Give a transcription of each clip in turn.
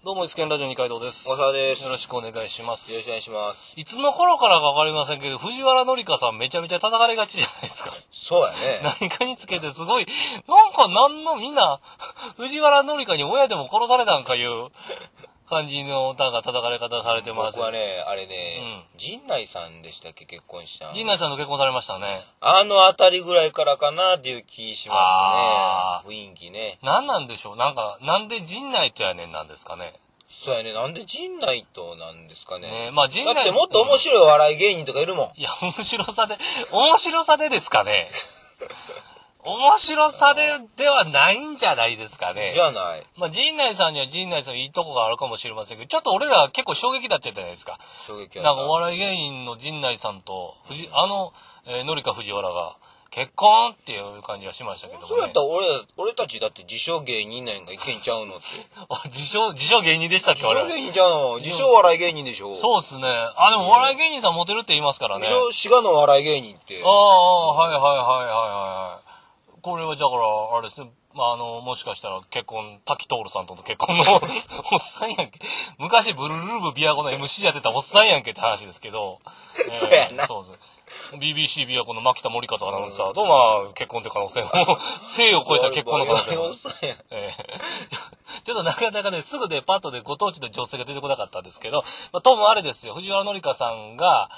どうも、イスケンラジオ二階堂です。 大沢です。 よろしくお願いします。 よろしくお願いします。 いつの頃からかわかりませんけど、藤原紀香さんめちゃめちゃ叩かれがちじゃないですか。 そうやね。 何かにつけてすごい、なんかみんな、藤原紀香に親でも殺されたんかいう感じの叩かれ方されてます。 僕はね、あれね、陣内さんでしたっけ、結婚した。 陣内さんと結婚されましたね。 あのあたりぐらいからかなっていう気しますね。雰囲気ね。 なんでしょう、なんで陣内とやねんなんですかね。 そうやね。なんで陣内となんですかね。 ね、まあ陣内だってもっと面白い笑い芸人とかいるもん。 いや、面白さでですかね。面白さではないんじゃないですかね。 じゃない。 まあ、陣内さんには陣内さんいいとこがあるかもしれませんけど、ちょっと俺ら結構衝撃だったじゃないですか。 衝撃なんかお笑い芸人の陣内さんと、紀香藤原が、結婚っていう感じがしましたけどね。 そうやったら俺たちだって自称芸人なんかいけんちゃうのって。 自称芸人でしたっけ自称芸人ちゃうの自称笑い芸人でしょ。 そうっすね。でも笑い芸人さんモテるって言いますからね。 自称滋賀の笑い芸人って。 はい。これはだから、あれですね。もしかしたら滝徹さんとの結婚のおっさんやんけ。昔ブルルルブビアゴの MC やってたおっさんやんけって話ですけど。 そうやな。 そうです。BBC ビアゴの牧田森方アナウンサーと、まあ、結婚って可能性も、性を超えた結婚の可能性も。ちょっとなかなかね、すぐでパッとでご当地の女性が出てこなかったんですけど、まあ、ともあれですよ、藤原紀香さんが、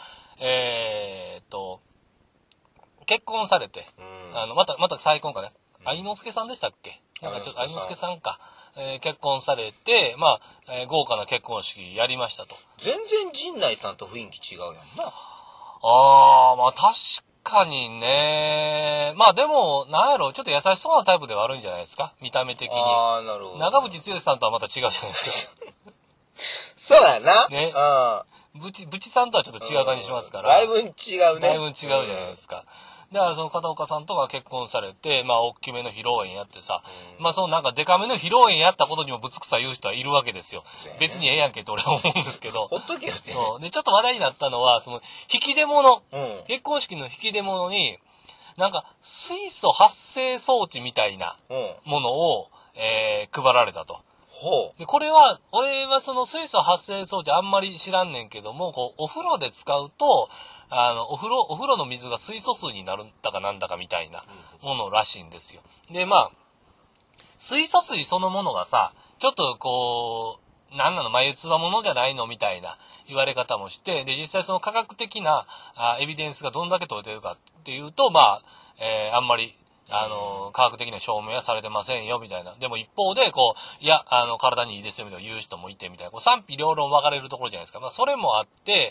結婚されて、また再婚かね。愛之助さんでしたっけ？なんかちょっと愛之助さんか。結婚されて、まあ、豪華な結婚式やりましたと。 全然陣内さんと雰囲気違うやんな。 まあ確かにね。まあでも、なんやろ、ちょっと優しそうなタイプではあるんじゃないですか？見た目的に。 なるほど。 長渕剛さんとはまた違うじゃないですか。 そうやな。 ね。ブチさんとはちょっと違う感じしますから。 だいぶ違うね。 だいぶ違うじゃないですか。だからその片岡さんとは結婚されて、まあ大きめの披露宴やってさ、まあそのなんかデカめの披露宴やったことにもぶつくさ言う人はいるわけですよ。別にええやんけって俺は思うんですけど。 ほっとけよね。 そう。で、ちょっと話題になったのは、その引き出物、結婚式の引き出物に、なんか水素発生装置みたいなものを、配られたと。で、俺はその水素発生装置あんまり知らんねんけども、こう、お風呂で使うと、お風呂の水が水素水になるんだかなんだかみたいなものらしいんですよ。で、まあ、水素水そのものがさ、ちょっとこう、眉唾ものじゃないのみたいな言われ方もして、で、実際その科学的なエビデンスがどんだけ取れてるかっていうと、まあ、あんまり、科学的な証明はされてませんよ、みたいな。でも一方で、こう、いや、体にいいですよ、みたいな言う人もいて、みたいな。こう賛否両論分かれるところじゃないですか。まあ、それもあって、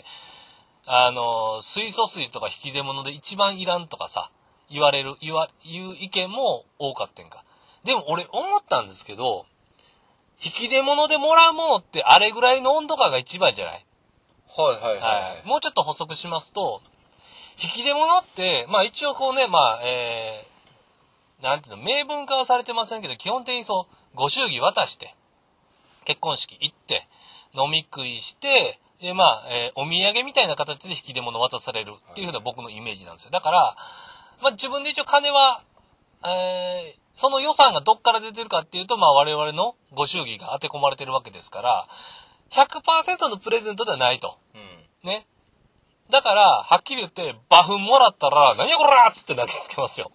水素水とか引き出物で一番いらんとかさ、言う意見も多かったんか。でも俺思ったんですけど、引き出物でもらうものってあれぐらいの温度感が一番じゃない？はい。もうちょっと補足しますと、引き出物って、まあ一応こうね、まあ、なんていうの、明文化はされてませんけど、基本的にそう、ご祝儀渡して、結婚式行って、飲み食いして、で、まあ、お土産みたいな形で引き出物渡されるっていうふうな僕のイメージなんですよ。だから、まあ自分で一応金は、その予算がどっから出てるかっていうと、まあ我々のご祝儀が当て込まれてるわけですから、100% のプレゼントではないと。ね。だから、はっきり言って、馬糞もらったら、何やこらーっつって投げつけますよ。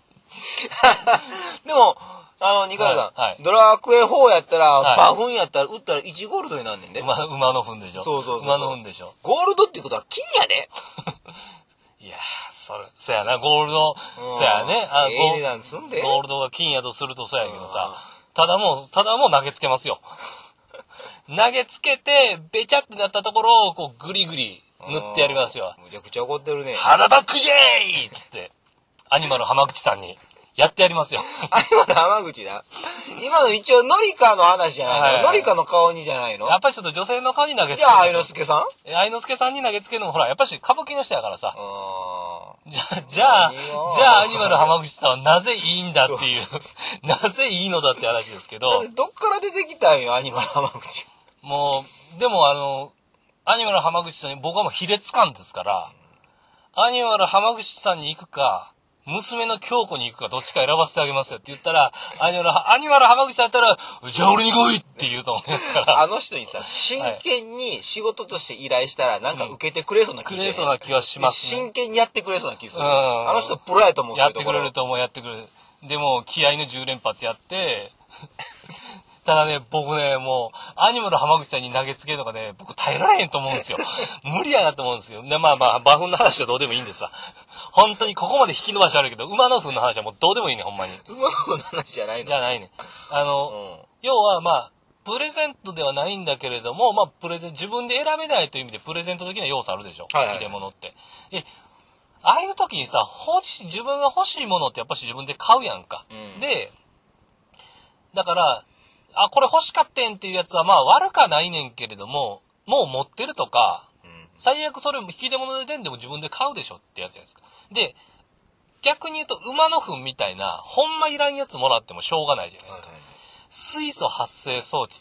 でも、二階さん、ドラクエ4やったら、馬糞やったら、売ったら1ゴールドになんねんで。 馬の糞でしょ。 そう。 馬の糞でしょ。 ゴールドってことは金やで。 いやそやな、ゴールド、そやね。 値段すんで。 ゴールドが金やとするとそうやけどさ、ただもう投げつけますよ。投げつけて、べちゃってなったところを、こう、ぐりぐり塗ってやりますよ。 むちゃくちゃ怒ってるね。 肌バックジェイつって、アニマル浜口さんに。やってやりますよ。 今の浜口だ。今の一応、ノリカの話じゃないの、ノリカの顔にじゃないの。 やっぱりちょっと女性の顔に投げつける。 じゃあ、愛之助さん愛之助さんに投げつけるのも、ほら、やっぱし歌舞伎の人やからさ。じゃあ、アニマル浜口さんはなぜいいんだっていう、なぜいいのだって話ですけど。 どっから出てきたんよ、アニマル浜口。 もう、でもアニマル浜口さんに僕はもう卑劣感ですから、アニマル浜口さんに行くか、 娘の京子に行くかどっちか選ばせてあげますよって言ったら、アニマル浜口さんやったら、じゃあ俺に来いって言うと思いますから。 あの人にさ、真剣に仕事として依頼したら、なんか受けてくれそうな気がする、 くれそうな気はしますね。真剣にやってくれそうな気がする。あの人プロやと思う。 やってくれると思う、やってくれる。でも、気合の10連発やって、ただね、僕ね、もう、アニマル浜口さんに投げつけるのがね、僕耐えられへんと思うんですよ。無理やなと思うんですよ。で、まあ、馬糞の話はどうでもいいんですわ。本当にここまで引き伸ばしあるけど、馬の糞の話はもうどうでもいいね、ほんまに。 馬の糞の話じゃないの？ じゃないね。要はまあ、プレゼントではないんだけれども、まあ、自分で選べないという意味でプレゼント的な要素あるでしょ。はいはい、引き出物って。ああいう時にさ、自分が欲しいものってやっぱし自分で買うやんか。で、だから、これ欲しかってんっていうやつはまあ悪かないねんけれども、もう持ってるとか、最悪それも引き出物で出んでも自分で買うでしょってやつじゃないですか。で、逆に言うと馬の糞みたいな、ほんまいらんやつもらってもしょうがないじゃないですか。水素発生装置って、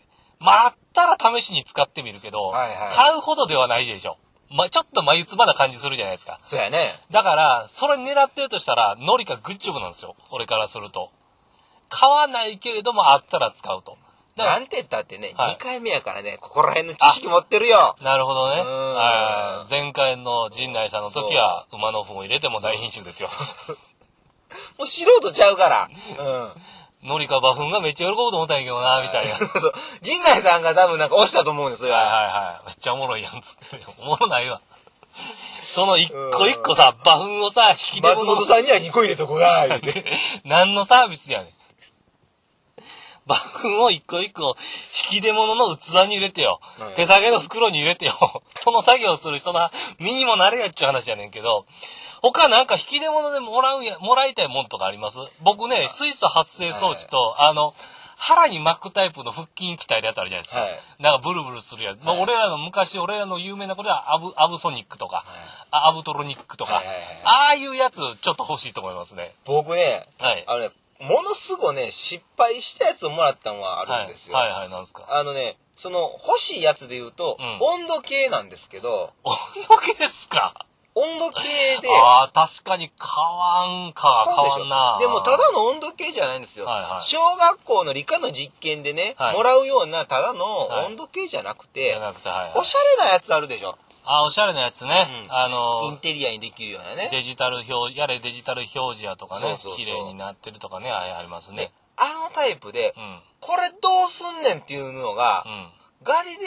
あったら試しに使ってみるけど、買うほどではないでしょ。ちょっと眉唾な感じするじゃないですか。 そうやね。 だから、それ狙ってるとしたら、ノリかグッジョブなんですよ。俺からすると。買わないけれども、あったら使うと。 なんて言ったってね、2回目やからね、ここら辺の知識持ってるよ。 なるほどね。前回の陣内さんの時は、馬の糞を入れても大品種ですよ。 もう素人ちゃうから。 ノリか馬糞がめっちゃ喜ぶと思ったんやけどな、みたいな。 陣内さんが多分なんか押したと思うんですよ。 めっちゃおもろいやん、つって。おもろないわ。その一個一個さ、馬糞をさ、引き出物。 松本さんには2個入れとこが、 何のサービスやねん。馬糞を一個一個引き出物の器に入れてよ。手提げの袋に入れてよ。その作業する人の身にもなれやっちゅう話やねんけど、他なんか引き出物でもらいたいもんとかあります？僕ね、水素発生装置と、腹に巻くタイプの腹筋鍛えるやつあるじゃないですか。なんかブルブルするやつ。俺らの有名なことはアブソニックとか、アブトロニックとか、ああいうやつちょっと欲しいと思いますね。 僕ね、ものすごいね、失敗したやつをもらったのはあるんですよ。 なんですか。 その欲しいやつで言うと、温度計なんですけど。 温度計ですか？ 温度計で。 確かに変わんな。 でもただの温度計じゃないんですよ。小学校の理科の実験でね、もらうようなただの温度計じゃなくて、おしゃれなやつあるでしょ。 おしゃれなやつね。 インテリアにできるようなね。 デジタル表示やとかね、綺麗になってるとかね、ありますね。 あのタイプで、これどうすんねんっていうのが、ガリレ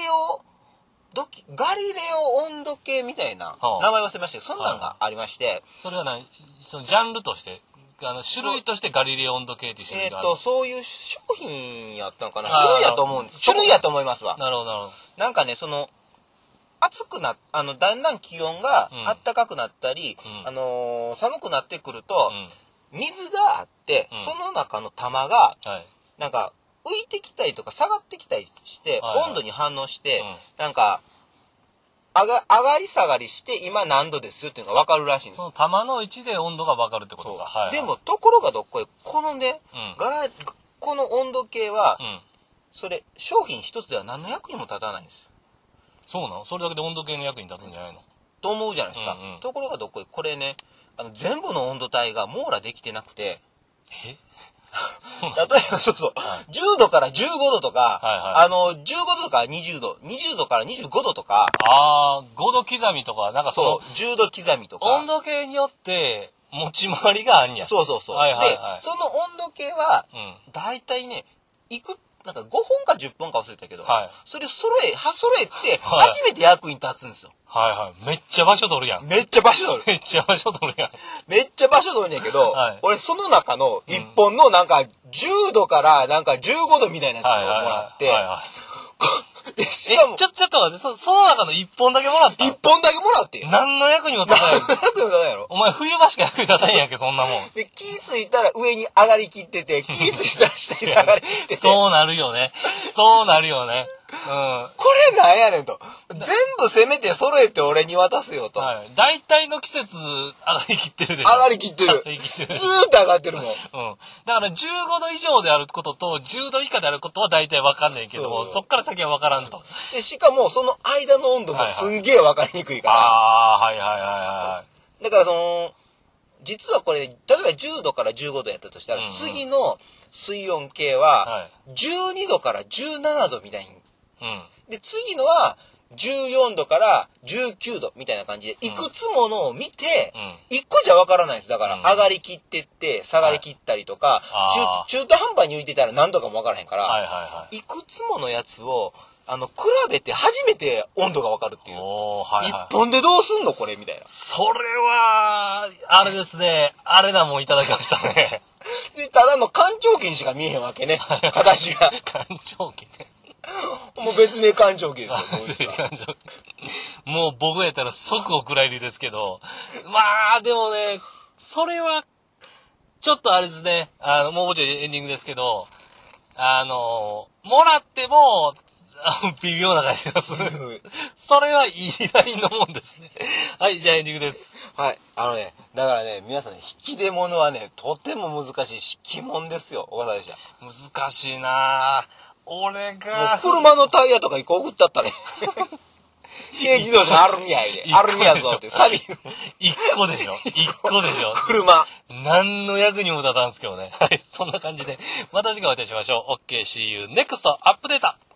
オ温度計みたいな、名前忘れましたけど、そんなんがありまして。 それはそのジャンルとして、種類としてガリレオ温度計っていう種類がある。 そういう商品やったのかな？種類やと思いますわ。 なるほど。 なんかね、だんだん気温が暖かくなったり、寒くなってくると、水があって、その中の玉が、なんか、浮いてきたりとか下がってきたりして、温度に反応して、なんか、上がり下がりして、今何度ですっていうのが分かるらしいんです。 その玉の位置で温度が分かるってことか。 でも、ところがどっこい、このね、この温度計は、それ、商品一つでは何の役にも立たないんです。 そうなの？それだけで温度計の役に立つんじゃないの？ と思うじゃないですか。ところがどっこい、これね、全部の温度帯が網羅できてなくて、例えば、10度から15度とか、15度とか20度、20度から25度とか。 5度刻みとか、なんかそう、10度刻みとか。 温度計によって、持ち回りがあんや。 そう。で、その温度計は、だいたいね、なんか5本か10本か忘れたけど、それ揃えて、初めて役に立つんですよ。 めっちゃ場所取るやん。 めっちゃ場所取るんやけど、俺その中の1本のなんか10度からなんか15度みたいなやつをもらって、しかもちょっと待って、その中の1本だけもらった？ 1 本だけもらって。 何の役にも立たない。お前冬場しか役に立たないやんけ、そんなもん。 で、気ついたら上に上がりきってて、気ついたら下に上がりきってて。 そうなるよね。 これなんやねんと。全部せめて揃えて俺に渡すよと。 大体の季節上がりきってるでしょ。 上がりきってる。ずーっと上がってるもん。 だから15度以上であることと10度以下であることは大体わかんないけども、そっから先はわからんと。 で、しかもその間の温度もすんげえわかりにくいから。 だから実はこれ、例えば10度から15度やったとしたら、次の水温計は、12度から17度みたいに。で、次のは、14度から19度みたいな感じで、いくつものを見て、1個じゃわからないです。だから、上がりきってって、下がりきったりとか、中途半端に浮いてたら何度かもわからへんから、いくつものやつを、比べて初めて温度がわかるっていう。一本でどうすんのこれみたいな。 それは、あれですね。あれなもんいただきましたね。 で、ただの干潮機にしか見えへんわけね。形が。 干潮機ね。 もう別名干潮機ですよ。 もう僕やったら即お蔵入りですけど。まあ、でもね、それは、ちょっとあれですね。もうちょいエンディングですけど、もらっても、微妙な感じがする。それはいいラインのもんですね。はい、じゃあエンディングです。 はい。だからね、皆さん、引き出物はね、とても難しい鬼門ですよ、岡田でした。 難しいなぁ。俺が。 車のタイヤとか一個送ったったね。軽自動車アルミやいで。アルミやぞって、サビ。 一個でしょ。 車。 何の役にも立たんすけどね。はい、そんな感じで、また次回お会いいたしましょう。OK, see you next アップデート。